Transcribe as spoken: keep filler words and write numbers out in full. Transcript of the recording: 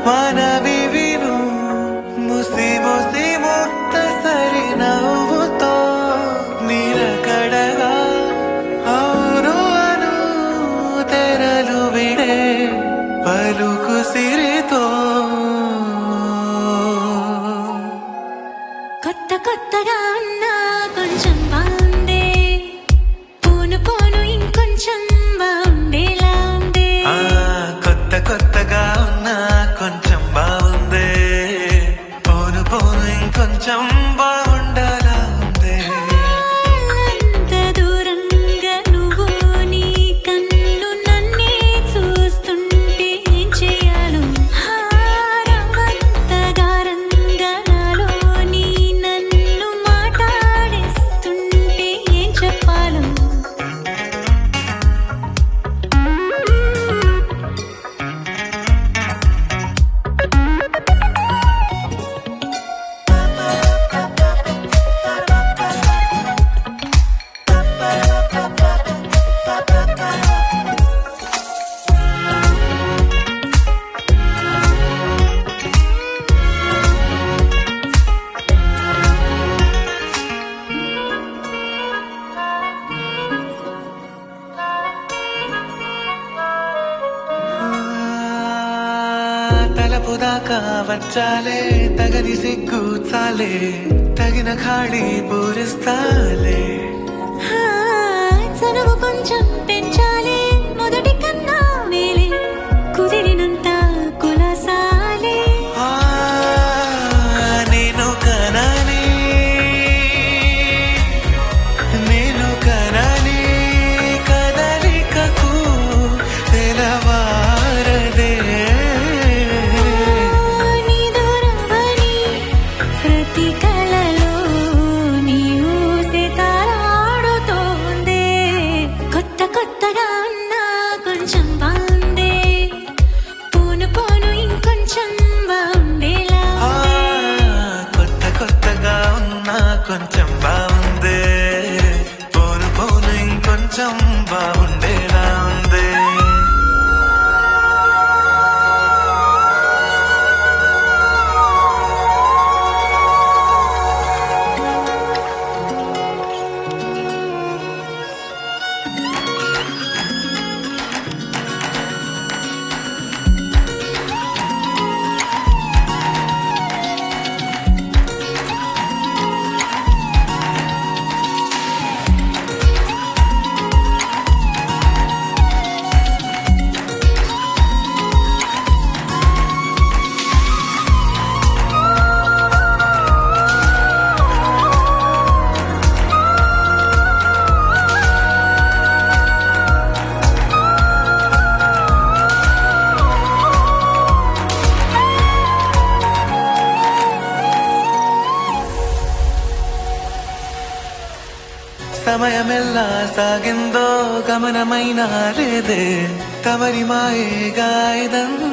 మనవి విను ముసి ముసి ముక్తసరి నవ్వుతో నిలకడగా అవును అను తెరలు విడే పలుకు సిరితో కొత్త కొత్తగా ఉన్నా కొంచెం బాగుందే పోను పోను ఇంకొంచెం బాగుండేలా ఉందే కొత్త కొత్తగా ఉన్నా కొంచెం బాగుందే పోను పోను ఇంకొంచెం బాగుండాలా ఉందే అంత దూరంగా నువ్వు నీ కన్ను నన్నే చూస్తుంటే ఏం చేయాలో హారవంతగా రంగా నాలో నీ నన్ను మాట్లాడేస్తుంటే ఏం చెప్పాలో తలపు దాకా వచ్చాలే తగని సిగ్గు చాలే తగిన ఖాళీ పూరిస్తాలే హా, చనువు కొంచెం పెంచాలి మొదటి కన్నా మేలే కుదిరినంత కులసాలే ఆ, నేను కనని నేను కనని కదలికకు తెలవారదే నీ దూరమని ప్రతి కలలో నీ ఊసే తారాడుతోందే కొత్త కొత్తగా ఉన్నా కొంచెం బాగుందే పోను పోను ఇంకొంచెం బాగుండేలా ఆ, కొత్త కొత్తగా ఉన్నా కొంచెం బాగుందే పోను పోను ఇంకొంచెం బాగుండేలా ఉందే సమయమెల్లా సాగిందో గమనమైనా లేదే తమరి మాయేగా ఇదంతా